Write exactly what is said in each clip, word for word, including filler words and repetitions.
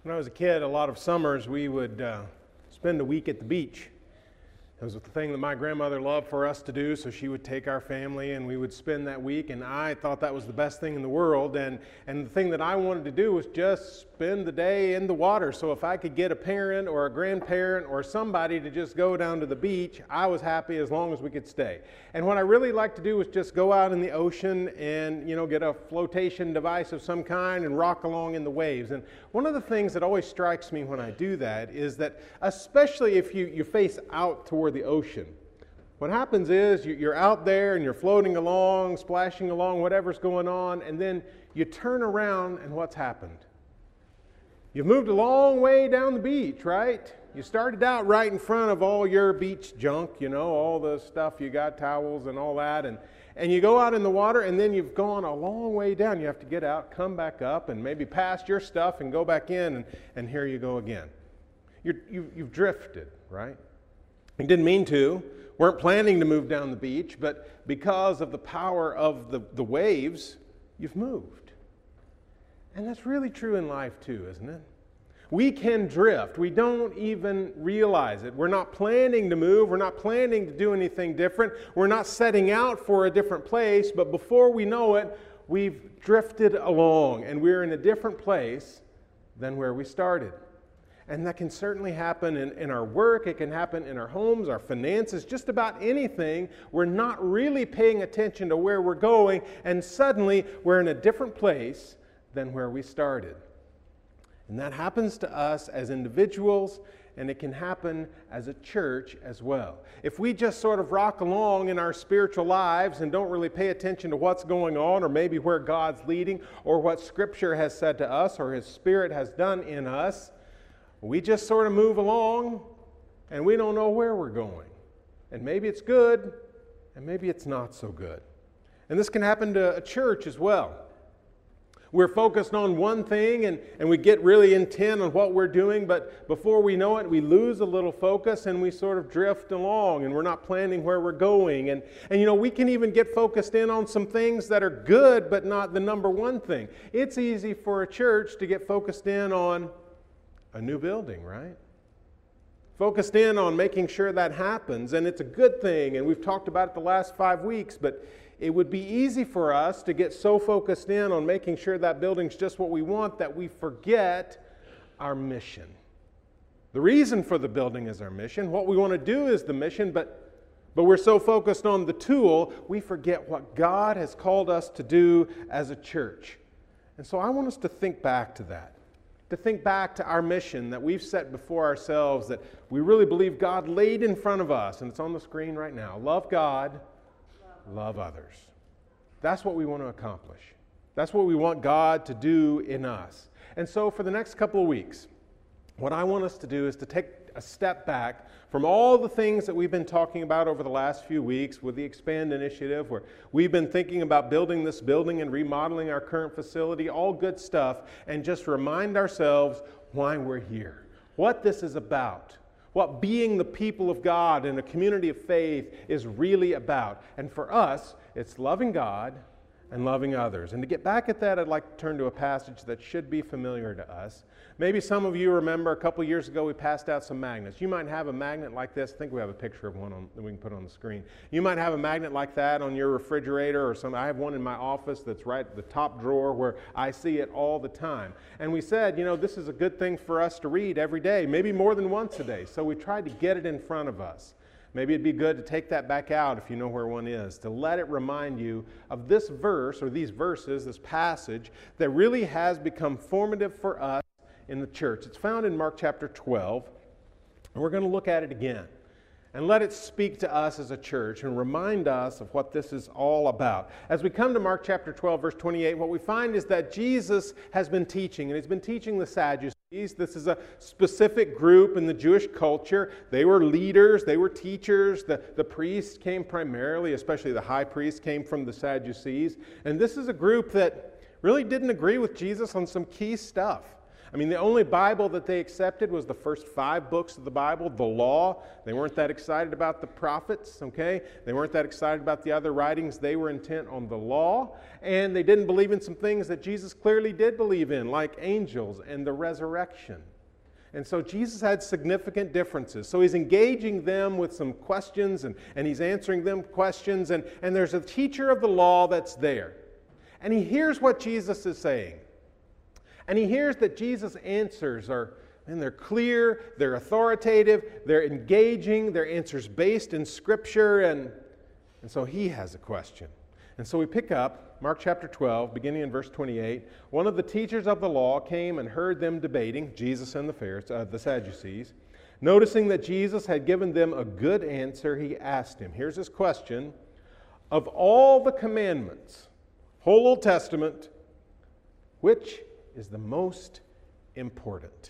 When I was a kid, a lot of summers we would uh, spend a week at the beach. It was the thing that my grandmother loved for us to do, so she would take our family and we would spend that week, and I thought that was the best thing in the world. And, and the thing that I wanted to do was just spend the day in the water. So if I could get a parent or a grandparent or somebody to just go down to the beach, I was happy as long as we could stay. And what I really liked to do was just go out in the ocean and, you know, get a flotation device of some kind and rock along in the waves. And one of the things that always strikes me when I do that is that, especially if you, you face out toward the ocean, what happens is you're out there and you're floating along, splashing along, whatever's going on, and then you turn around and what's happened? You've moved a long way down the beach, right? You started out right in front of all your beach junk, you know, all the stuff you got, towels and all that, and, and you go out in the water and then you've gone a long way down. You have to get out, come back up, and maybe past your stuff and go back in, and, and here you go again. You're, you, you've drifted, right? You didn't mean to, weren't planning to move down the beach, but because of the power of the, the waves, you've moved. And that's really true in life too, isn't it? We can drift. We don't even realize it. We're not planning to move. We're not planning to do anything different. We're not setting out for a different place, but before we know it, we've drifted along and we're in a different place than where we started. And that can certainly happen in, in our work. It can happen in our homes, our finances, just about anything. We're not really paying attention to where we're going, and suddenly we're in a different place than where we started. And that happens to us as individuals, and it can happen as a church as well. If we just sort of rock along in our spiritual lives and don't really pay attention to what's going on, or maybe where God's leading, or what Scripture has said to us, or His Spirit has done in us, we just sort of move along, and we don't know where we're going. And maybe it's good, and maybe it's not so good. And this can happen to a church as well. We're focused on one thing, and, and we get really intent on what we're doing, but before we know it, we lose a little focus and we sort of drift along, and we're not planning where we're going. And, and you know, we can even get focused in on some things that are good, but not the number one thing. It's easy for a church to get focused in on a new building, right? Focused in on making sure that happens, and it's a good thing, and we've talked about it the last five weeks, but it would be easy for us to get so focused in on making sure that building's just what we want that we forget our mission. The reason for the building is our mission. What we want to do is the mission, but, but we're so focused on the tool, we forget what God has called us to do as a church. And so I want us to think back to that. To think back to our mission that we've set before ourselves, that we really believe God laid in front of us, and it's on the screen right now. Love God, love others. That's what we want to accomplish. That's what we want God to do in us. And so for the next couple of weeks, what I want us to do is to take a step back from all the things that we've been talking about over the last few weeks with the Expand Initiative, where we've been thinking about building this building and remodeling our current facility, all good stuff, and just remind ourselves why we're here, what this is about, what being the people of God in a community of faith is really about. And for us, it's loving God and loving others. And to get back at that, I'd like to turn to a passage that should be familiar to us. Maybe some of you remember a couple years ago we passed out some magnets. You might have a magnet like this. I think we have a picture of one on, that we can put on the screen. You might have a magnet like that on your refrigerator or some. I have one in my office that's right at the top drawer where I see it all the time. And we said, you know, this is a good thing for us to read every day, maybe more than once a day. So we tried to get it in front of us. Maybe it'd be good to take that back out if you know where one is, to let it remind you of this verse or these verses, this passage that really has become formative for us in the church. It's found in Mark chapter twelve, and we're going to look at it again and let it speak to us as a church and remind us of what this is all about. As we come to Mark chapter twelve, verse twenty-eight, what we find is that Jesus has been teaching, and He's been teaching the Sadducees. This is a specific group in the Jewish culture. They were leaders, they were teachers. The, the priests came primarily, especially the high priest, came from the Sadducees. And this is a group that really didn't agree with Jesus on some key stuff. I mean, the only Bible that they accepted was the first five books of the Bible, the law. They weren't that excited about the prophets, okay? They weren't that excited about the other writings. They were intent on the law, and they didn't believe in some things that Jesus clearly did believe in, like angels and the resurrection. And so Jesus had significant differences. So he's engaging them with some questions, and, and he's answering them questions, and, and there's a teacher of the law that's there. And he hears what Jesus is saying. And he hears that Jesus' answers are, and they're clear, they're authoritative, they're engaging, they're answers based in Scripture, and, and so he has a question. And so we pick up Mark chapter twelve, beginning in verse twenty-eight. One of the teachers of the law came and heard them debating, Jesus and the Pharisees, uh, the Sadducees. Noticing that Jesus had given them a good answer, he asked him, here's his question, of all the commandments, whole Old Testament, which is the most important?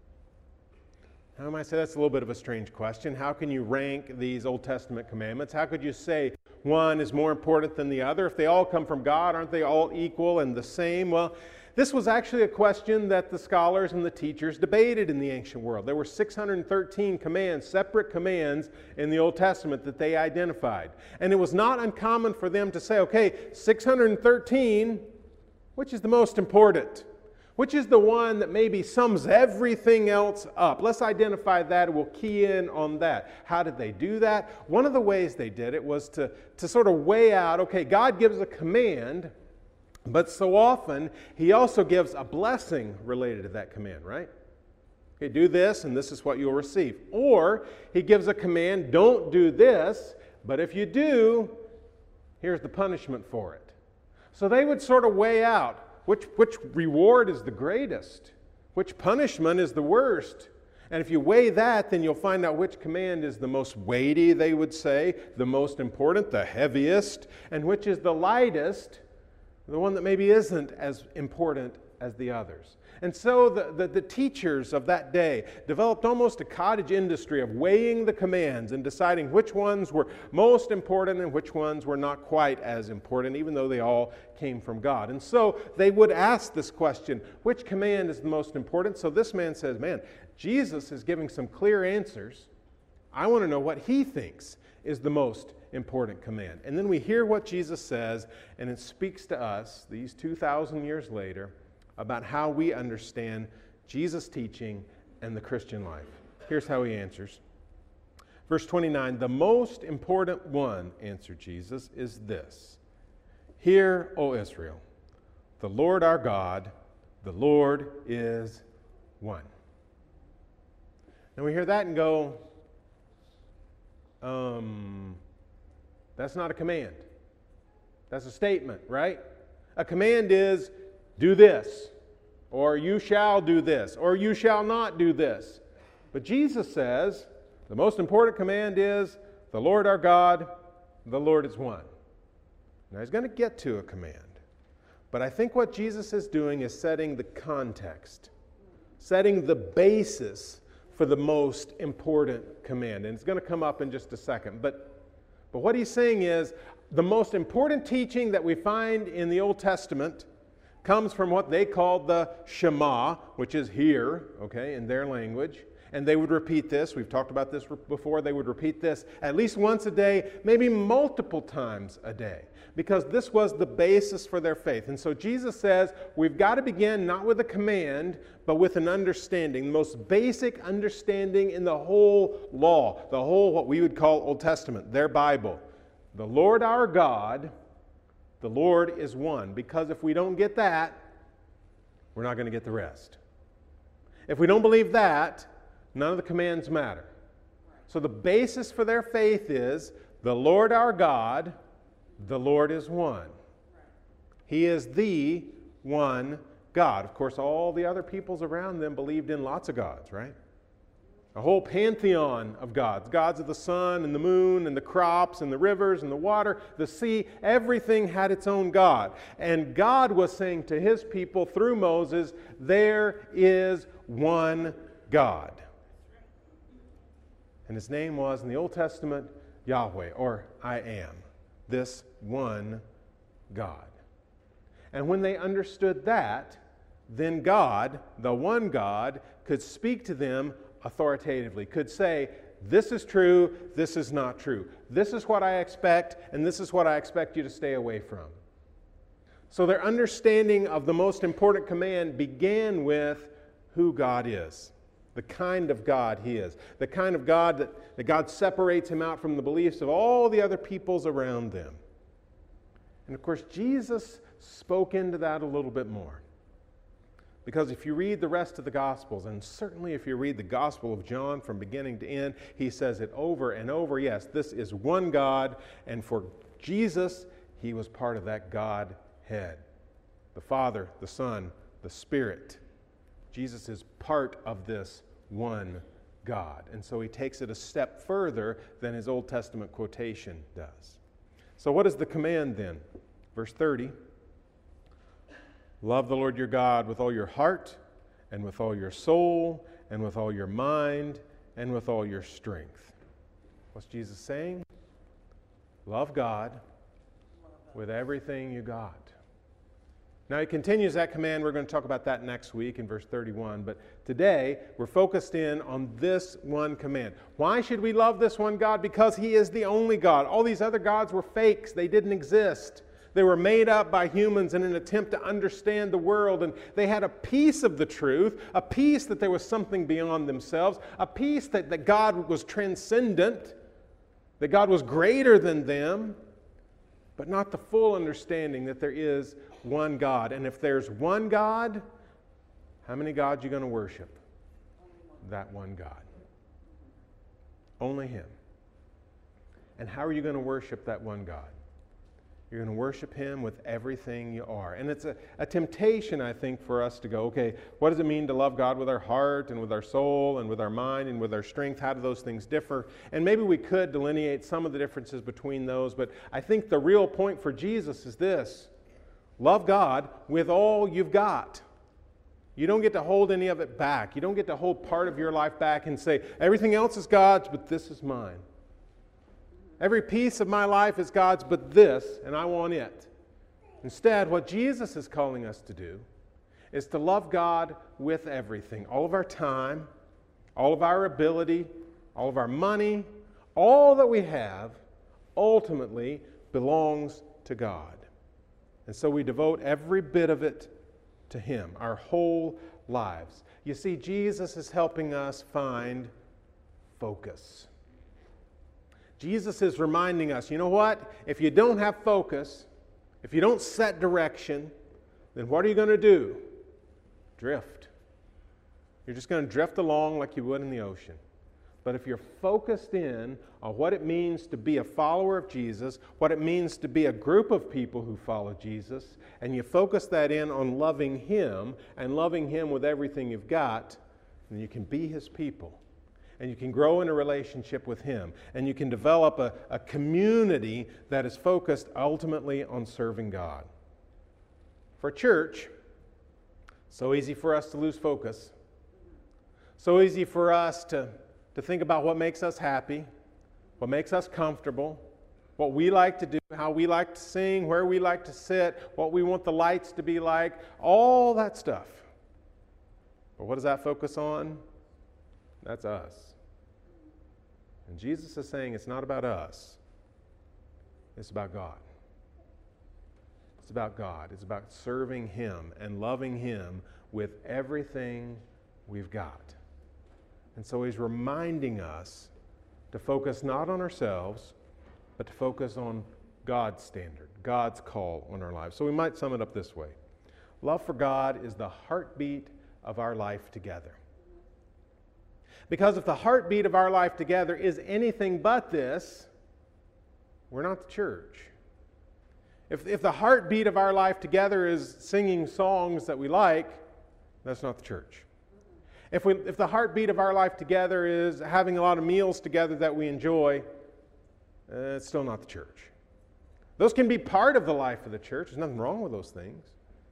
Now, I might say that's a little bit of a strange question. How can you rank these Old Testament commandments? How could you say one is more important than the other? If they all come from God, aren't they all equal and the same? Well, this was actually a question that the scholars and the teachers debated in the ancient world. There were six hundred thirteen commands, separate commands in the Old Testament that they identified. And it was not uncommon for them to say, okay, six hundred thirteen, which is the most important? Which is the one that maybe sums everything else up? Let's identify that and we'll key in on that. How did they do that? One of the ways they did it was to, to sort of weigh out, okay, God gives a command, but so often He also gives a blessing related to that command, right? Okay, do this and this is what you'll receive. Or He gives a command, don't do this, but if you do, here's the punishment for it. So they would sort of weigh out, Which, which reward is the greatest? Which punishment is the worst? And if you weigh that, then you'll find out which command is the most weighty, they would say, the most important, the heaviest, and which is the lightest, the one that maybe isn't as important as the others. And so the, the, the teachers of that day developed almost a cottage industry of weighing the commands and deciding which ones were most important and which ones were not quite as important, even though they all came from God. And so they would ask this question, which command is the most important? So this man says, man, Jesus is giving some clear answers. I want to know what he thinks is the most important command. And then we hear what Jesus says, and it speaks to us, these two thousand years later, about how we understand Jesus' teaching and the Christian life. Here's how he answers. Verse twenty-nine, the most important one, answered Jesus, is this. Hear, O Israel, the Lord our God, the Lord is one. And we hear that and go, um, that's not a command. That's a statement, right? A command is, do this, or you shall do this, or you shall not do this. But Jesus says the most important command is the Lord our God, the Lord is one. Now he's going to get to a command. But I think what Jesus is doing is setting the context, setting the basis for the most important command. And it's going to come up in just a second. But, but what he's saying is the most important teaching that we find in the Old Testament comes from what they called the Shema, which is hear, okay, in their language. And they would repeat this. We've talked about this before. They would repeat this at least once a day, maybe multiple times a day, because this was the basis for their faith. And so Jesus says we've got to begin not with a command, but with an understanding, the most basic understanding in the whole law, the whole what we would call Old Testament, their Bible. The Lord our God, the Lord is one, because if we don't get that, we're not going to get the rest. If we don't believe that, none of the commands matter. So the basis for their faith is the Lord our God, the Lord is one. He is the one God. Of course, all the other peoples around them believed in lots of gods, right? A whole pantheon of gods. Gods of the sun and the moon and the crops and the rivers and the water, the sea. Everything had its own God. And God was saying to His people through Moses, there is one God. And His name was, in the Old Testament, Yahweh, or I am. This one God. And when they understood that, then God, the one God, could speak to them authoritatively, could say, this is true, this is not true. This is what I expect, and this is what I expect you to stay away from. So their understanding of the most important command began with who God is, the kind of God He is, the kind of God that, that God separates Him out from the beliefs of all the other peoples around them. And of course, Jesus spoke into that a little bit more. Because if you read the rest of the Gospels, and certainly if you read the Gospel of John from beginning to end, he says it over and over. Yes, this is one God, and for Jesus, He was part of that Godhead. The Father, the Son, the Spirit. Jesus is part of this one God. And so He takes it a step further than his Old Testament quotation does. So what is the command then? Verse thirty. Love the Lord your God with all your heart, and with all your soul, and with all your mind, and with all your strength. What's Jesus saying? Love God with everything you got. Now He continues that command. We're going to talk about that next week in verse thirty-one. But today, we're focused in on this one command. Why should we love this one God? Because He is the only God. All these other gods were fakes. They didn't exist. They were made up by humans in an attempt to understand the world, and they had a piece of the truth, a piece that there was something beyond themselves, a piece that, that God was transcendent, that God was greater than them, but not the full understanding that there is one God. And if there's one God, how many gods are you going to worship? That one God. Only Him. And how are you going to worship that one God? You're going to worship Him with everything you are. And it's a, a temptation, I think, for us to go, okay, what does it mean to love God with our heart and with our soul and with our mind and with our strength? How do those things differ? And maybe we could delineate some of the differences between those, but I think the real point for Jesus is this. Love God with all you've got. You don't get to hold any of it back. You don't get to hold part of your life back and say, everything else is God's, but this is mine. Every piece of my life is God's, but this, and I want it. Instead, what Jesus is calling us to do is to love God with everything. All of our time, all of our ability, all of our money, all that we have ultimately belongs to God. And so we devote every bit of it to Him, our whole lives. You see, Jesus is helping us find focus. Jesus is reminding us, you know what? If you don't have focus, if you don't set direction, then what are you going to do? Drift. You're just going to drift along like you would in the ocean. But if you're focused in on what it means to be a follower of Jesus, what it means to be a group of people who follow Jesus, and you focus that in on loving Him and loving Him with everything you've got, then you can be His people. And you can grow in a relationship with Him. And you can develop a, a community that is focused ultimately on serving God. For church, so easy for us to lose focus. So easy for us to, to think about what makes us happy, what makes us comfortable, what we like to do, how we like to sing, where we like to sit, what we want the lights to be like, all that stuff. But what does that focus on? That's us. And Jesus is saying it's not about us. It's about God. It's about God. It's about serving Him and loving Him with everything we've got. And so He's reminding us to focus not on ourselves, but to focus on God's standard, God's call on our lives. So we might sum it up this way. Love for God is the heartbeat of our life together. Because if the heartbeat of our life together is anything but this, we're not the church. If, if the heartbeat of our life together is singing songs that we like, that's not the church. If, we, if the heartbeat of our life together is having a lot of meals together that we enjoy, uh, it's still not the church. Those can be part of the life of the church. There's nothing wrong with those things.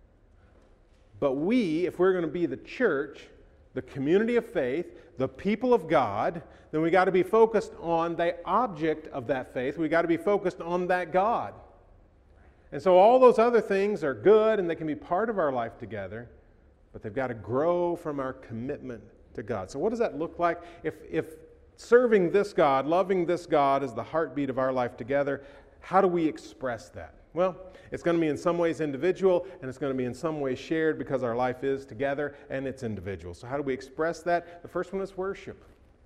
But we, if we're going to be the church, the community of faith, the people of God, then we got to be focused on the object of that faith. We got to be focused on that God. And so all those other things are good and they can be part of our life together, but they've got to grow from our commitment to God. So what does that look like? If, if serving this God, loving this God is the heartbeat of our life together, how do we express that? Well, it's going to be in some ways individual, and it's going to be in some ways shared because our life is together and it's individual. So how do we express that? The first one is worship.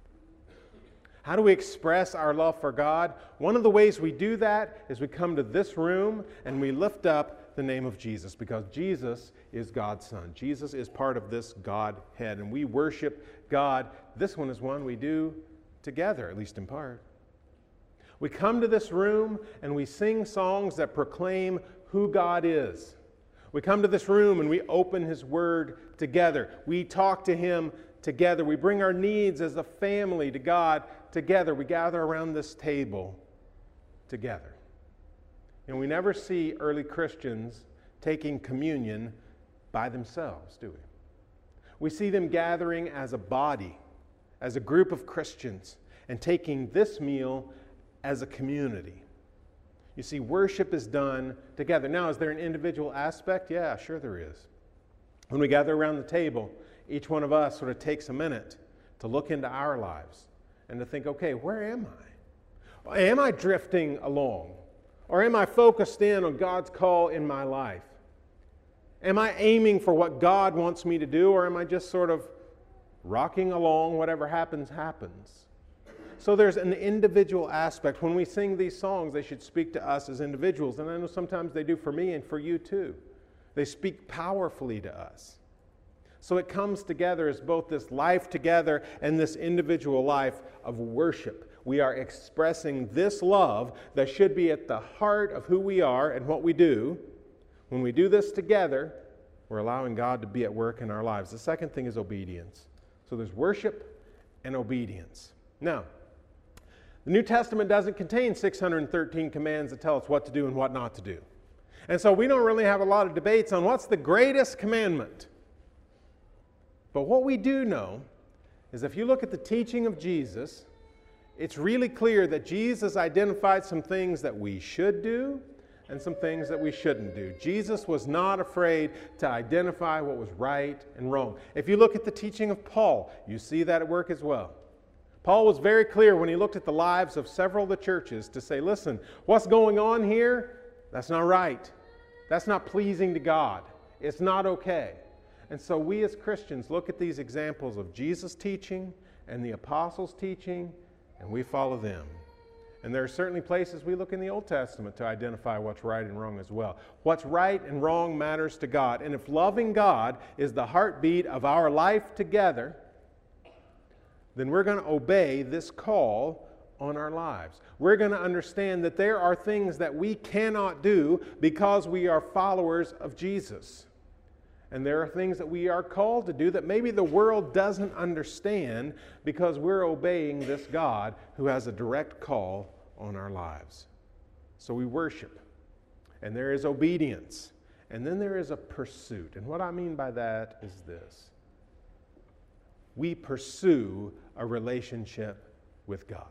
How do we express our love for God? One of the ways we do that is we come to this room and we lift up the name of Jesus, because Jesus is God's Son. Jesus is part of this Godhead, and we worship God. This one is one we do together, at least in part. We come to this room and we sing songs that proclaim who God is. We come to this room and we open His Word together. We talk to Him together. We bring our needs as a family to God together. We gather around this table together. And we never see early Christians taking communion by themselves, do we? We see them gathering as a body, as a group of Christians, and taking this meal as a community. You see, worship is done together. Now, is there an individual aspect? Yeah, sure there is. When we gather around the table, each one of us sort of takes a minute to look into our lives and to think, okay, where am I? Am I drifting along? Or am I focused in on God's call in my life? Am I aiming for what God wants me to do, or am I just sort of rocking along, whatever happens, happens? So there's an individual aspect. When we sing these songs, they should speak to us as individuals. And I know sometimes they do for me and for you too. They speak powerfully to us. So it comes together as both this life together and this individual life of worship. We are expressing this love that should be at the heart of who we are and what we do. When we do this together, we're allowing God to be at work in our lives. The second thing is obedience. So there's worship and obedience. Now, the New Testament doesn't contain six hundred thirteen commands that tell us what to do and what not to do. And so we don't really have a lot of debates on what's the greatest commandment. But what we do know is if you look at the teaching of Jesus, it's really clear that Jesus identified some things that we should do and some things that we shouldn't do. Jesus was not afraid to identify what was right and wrong. If you look at the teaching of Paul, you see that at work as well. Paul was very clear when he looked at the lives of several of the churches to say, listen, what's going on here? That's not right. That's not pleasing to God. It's not okay. And so we as Christians look at these examples of Jesus' teaching and the apostles' teaching, and we follow them. And there are certainly places we look in the Old Testament to identify what's right and wrong as well. What's right and wrong matters to God. And if loving God is the heartbeat of our life together, then we're going to obey this call on our lives. We're going to understand that there are things that we cannot do because we are followers of Jesus. And there are things that we are called to do that maybe the world doesn't understand because we're obeying this God who has a direct call on our lives. So we worship, and there is obedience, and then there is a pursuit. And what I mean by that is this. We pursue a relationship with God.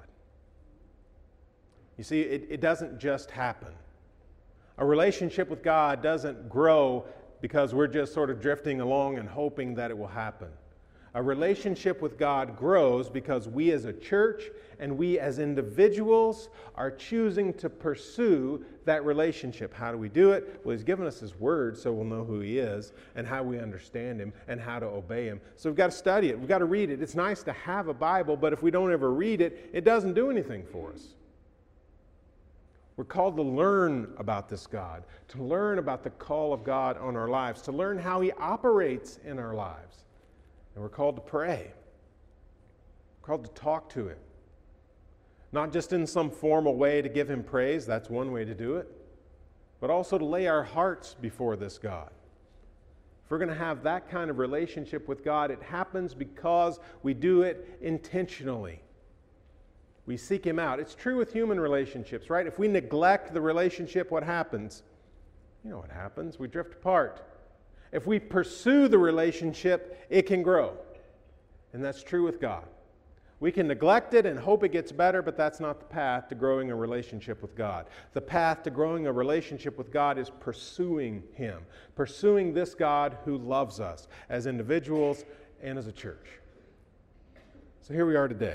You see, it, it doesn't just happen. A relationship with God doesn't grow because we're just sort of drifting along and hoping that it will happen. A relationship with God grows because we as a church and we as individuals are choosing to pursue that relationship. How do we do it? Well, He's given us His Word so we'll know who He is and how we understand Him and how to obey Him. So we've got to study it. We've got to read it. It's nice to have a Bible, but if we don't ever read it, it doesn't do anything for us. We're called to learn about this God, to learn about the call of God on our lives, to learn how He operates in our lives. And we're called to pray. We're called to talk to Him. Not just in some formal way to give Him praise, that's one way to do it, but also to lay our hearts before this God. If we're going to have that kind of relationship with God, it happens because we do it intentionally. We seek Him out. It's true with human relationships, right? If we neglect the relationship, what happens? You know what happens. We drift apart. If we pursue the relationship, it can grow. And that's true with God. We can neglect it and hope it gets better, but that's not the path to growing a relationship with God. The path to growing a relationship with God is pursuing Him, pursuing this God who loves us as individuals and as a church. So here we are today.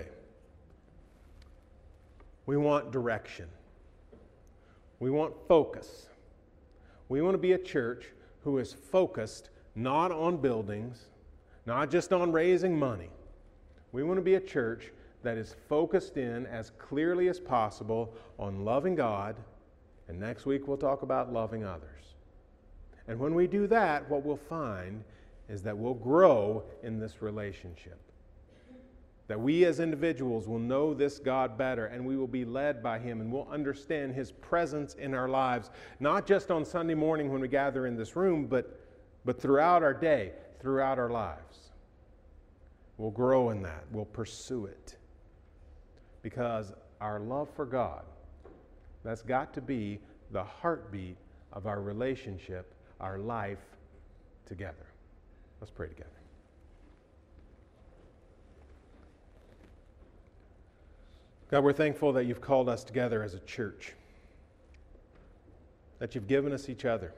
We want direction. We want focus. We want to be a church who is focused not on buildings, not just on raising money. We want to be a church that is focused in as clearly as possible on loving God, and next week we'll talk about loving others. And when we do that, what we'll find is that we'll grow in this relationship. That we as individuals will know this God better, and we will be led by Him, and we'll understand His presence in our lives, not just on Sunday morning when we gather in this room, but, but throughout our day, throughout our lives. We'll grow in that. We'll pursue it. Because our love for God, that's got to be the heartbeat of our relationship, our life together. Let's pray together. God, we're thankful that you've called us together as a church, that you've given us each other,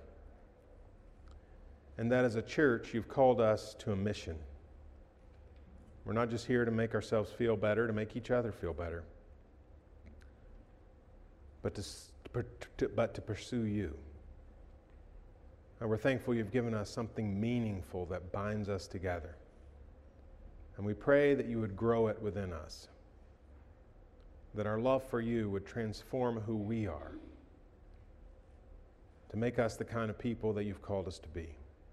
and that as a church you've called us to a mission. We're not just here to make ourselves feel better, to make each other feel better, but to, to, but to pursue you. And we're thankful you've given us something meaningful that binds us together. And we pray that you would grow it within us, that our love for you would transform who we are, to make us the kind of people that you've called us to be.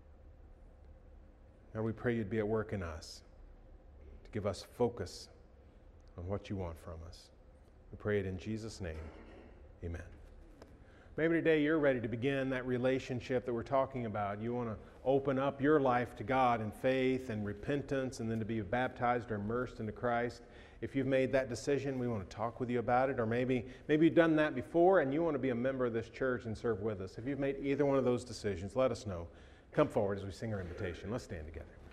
Now we pray you'd be at work in us, to give us focus on what you want from us. We pray it in Jesus' name. Amen. Maybe today you're ready to begin that relationship that we're talking about. You want to open up your life to God in faith and repentance, and then to be baptized or immersed into Christ. If you've made that decision, we want to talk with you about it. Or maybe, maybe you've done that before and you want to be a member of this church and serve with us. If you've made either one of those decisions, let us know. Come forward as we sing our invitation. Let's stand together.